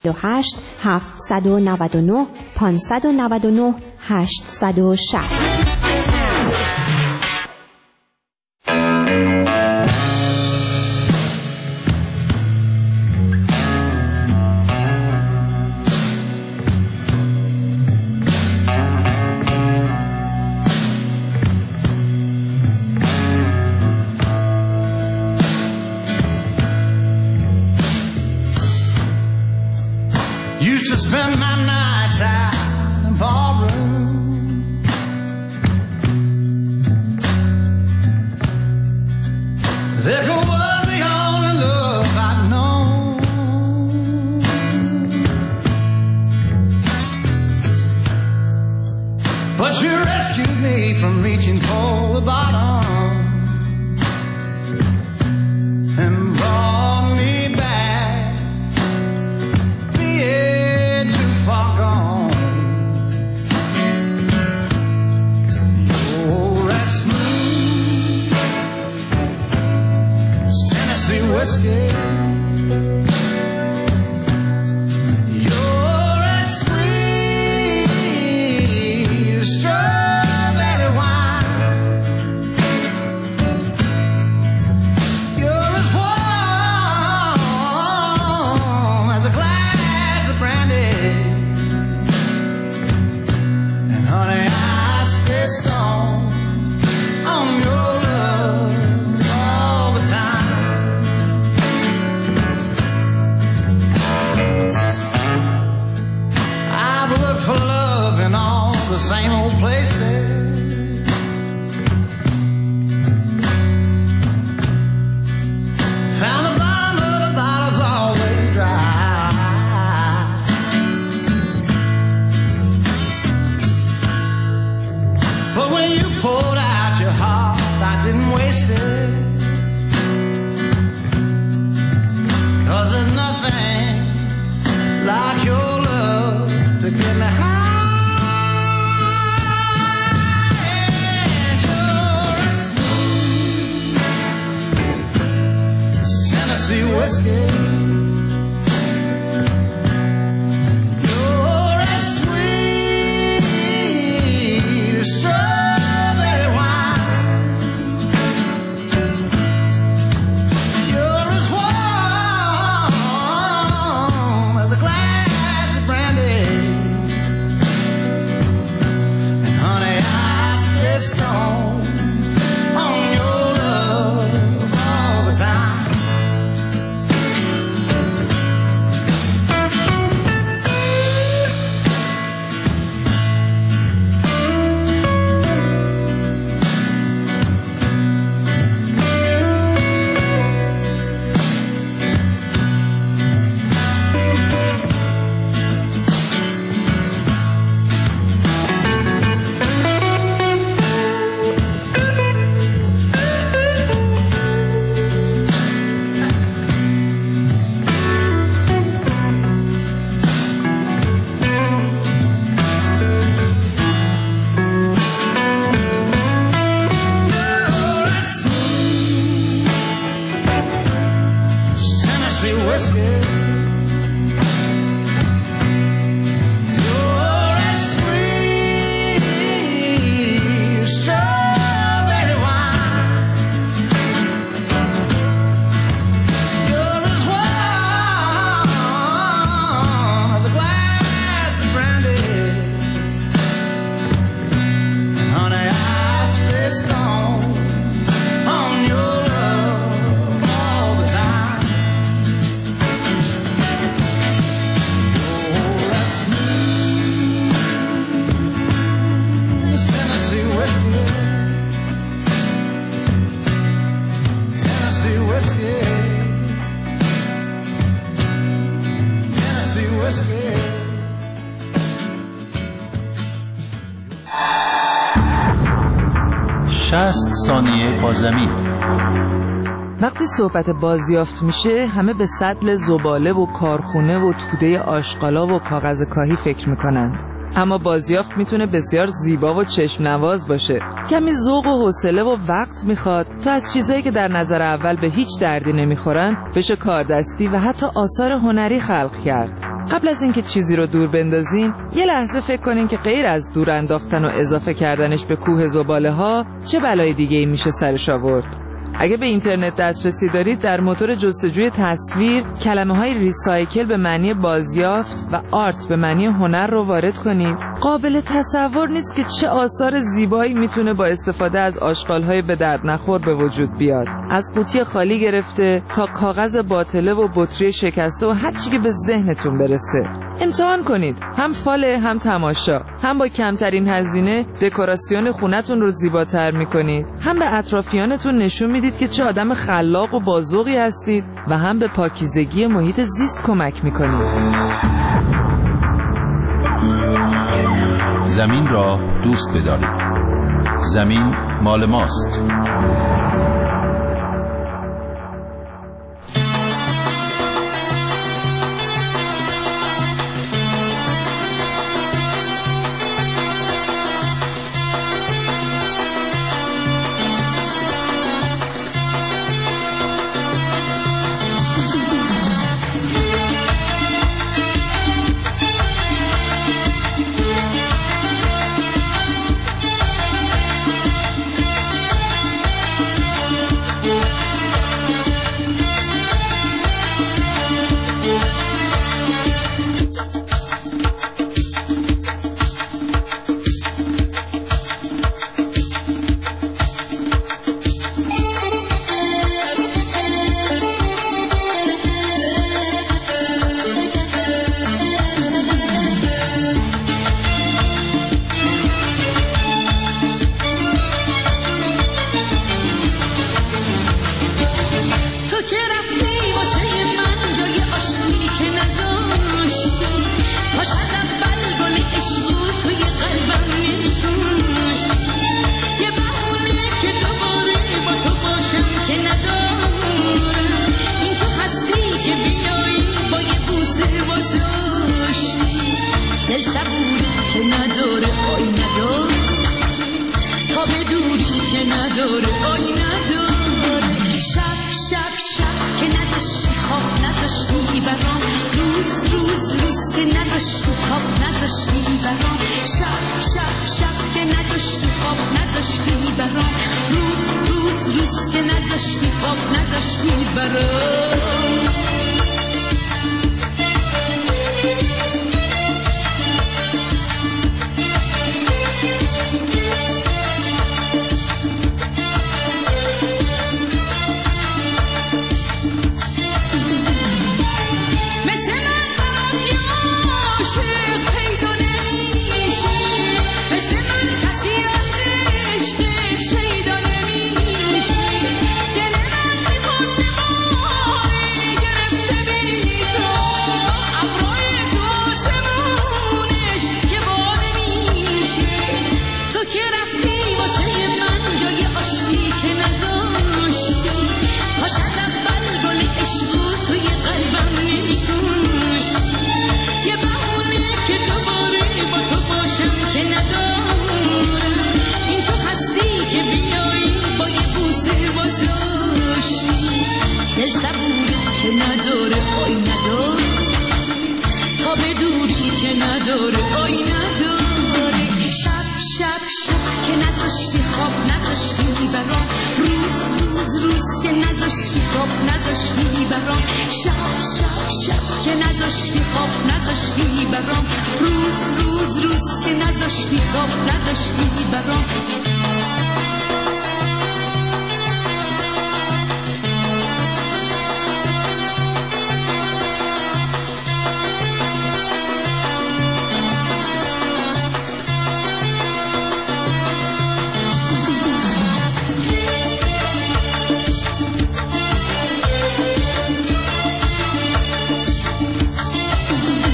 28 799 599 860. Used to spend my nights out in the ballroom. There was the only love I'd known. But you rescued me from reaching for the bottom and brought me back. Far gone. You're as smooth as Tennessee whiskey. You're as sweet as strawberry wine. You're as warm as a glass of brandy. Honey, I stay strong on your love all the time. I've looked for love in all the same old places. Found the bottom of the bottles always dry. But when you poured out your heart, I didn't waste it. 'Cause there's nothing like your love to get me high. And you're as smooth as Tennessee whiskey. Strawberry wine. You're as warm as a glass of brandy. And honey, I stay strong on your love all the time. whiskey. 60 ثانیه با زمین. وقتی صحبت بازیافت میشه همه به سطل زباله و کارخونه و توده آشغالا و کاغذ کاهی فکر میکنند. اما بازیافت میتونه بسیار زیبا و چشم نواز باشه. کمی ذوق و حوصله و وقت میخواد تا از چیزایی که در نظر اول به هیچ دردی نمیخورن بشه کاردستی و حتی آثار هنری خلق کرد. قبل از اینکه چیزی رو دور بندازین یه لحظه فکر کنین که غیر از دور انداختن و اضافه کردنش به کوه زباله ها چه بلای دیگه ای میشه سرش آورد. اگه به اینترنت دسترسی دارید در موتور جستجوی تصویر کلمه های ریسایکل به معنی بازیافت و آرت به معنی هنر رو وارد کنید. قابل تصور نیست که چه آثار زیبایی میتونه با استفاده از آشغال‌های به درد نخور به وجود بیاد. از قوطی خالی گرفته تا کاغذ باطله و بطری شکسته و هر چی که به ذهنتون برسه. امتحان کنید، هم فاله هم تماشا، هم با کمترین هزینه دکوراسیون خونتون رو زیباتر میکنید، هم به اطرافیانتون نشون میدید که چه آدم خلاق و بازوقی هستید و هم به پاکیزگی محیط زیست کمک میکنید. زمین را دوست بدارید. زمین مال ماست.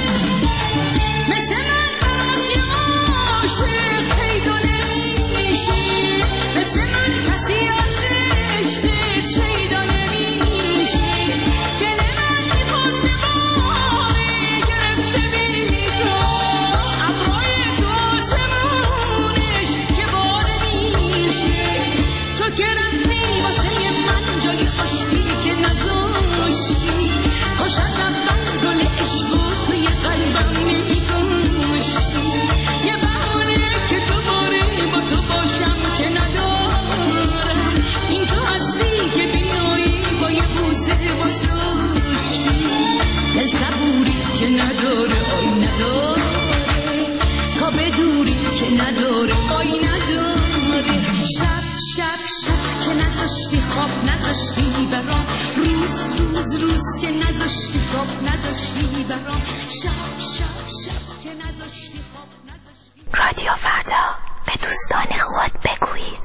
عاشق پیدا نمیشه که نداره آی نداره، تا بدوری که نداره آی نداره. شب شب شب که نذاشتی خواب نذاشتی برام، روز روز روز که نذاشتی خواب نذاشتی برام، شب شب شب که نذاشتی خواب نذاشتی. رادیو فردا، به دوستان خود بگویید.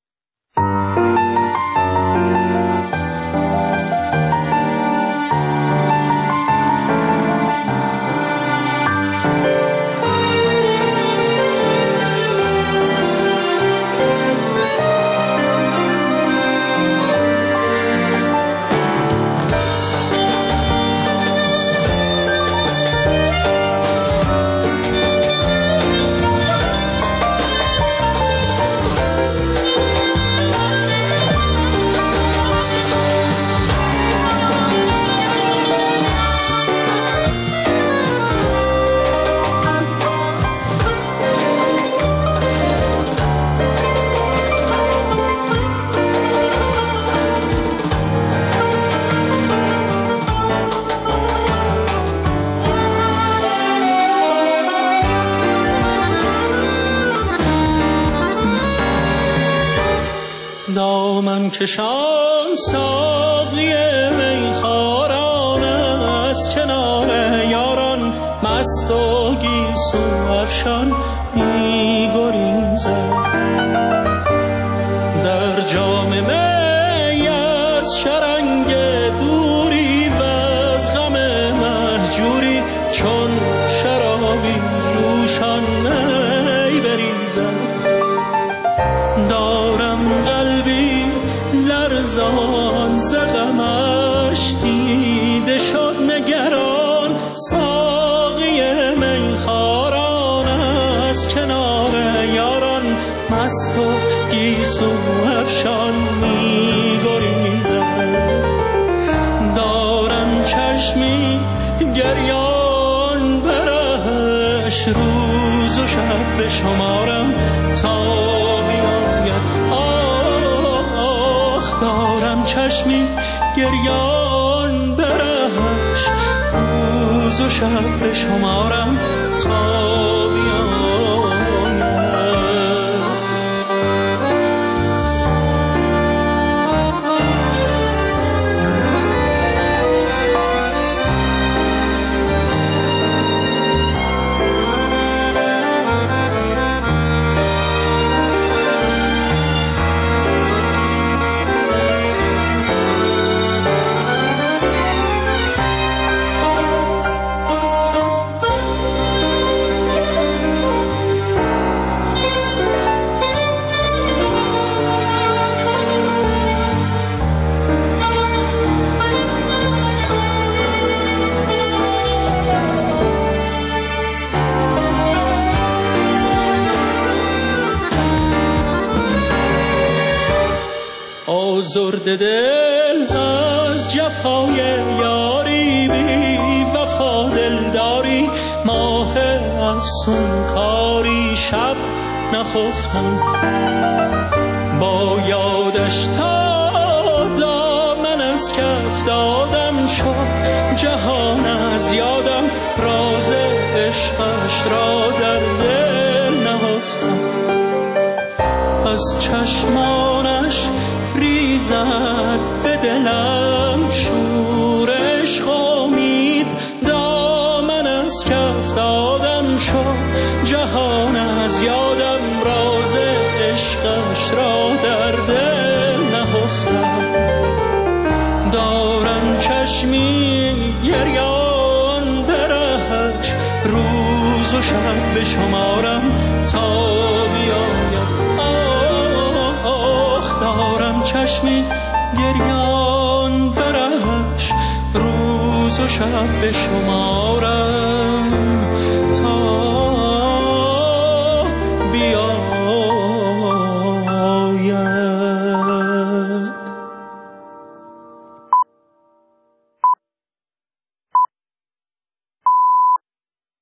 دامن کشان ساقی میخواران، از کنار یاران مست و گیسو افشان می‌گریزد. در جام می از شرنگ دوری و از غم مهجوری، چون شرابی جوشان می بریزد. دارم قلبی لرزان ز غمش، دیده شد نگران ساقی میخواران، از کنار یاران مست و گیسو افشان می‌گریزد. دارم چشمی گریان برش، روز و شب به شمارم تا دارم چشمی گریان برش، روز و شب به شمارم تا آزرد دل از جفای یاری، بی وفا دلداری، ماه افسون کاری، شب نخفتم با یادش تا دامن از کف دادم شد. جهان از یادم راز عشقش را در دل نهفتم. از چشمانش ریزد به دلم شور عشق امید، دامن از کف دادم شد. جهان از یادم راز عشقش را در دل نهفتم. دارم چشمی گریان برهش، روز و شب به شمارم تا بیاید. دارم چشمی گریان برش، روز و شب به شمارم.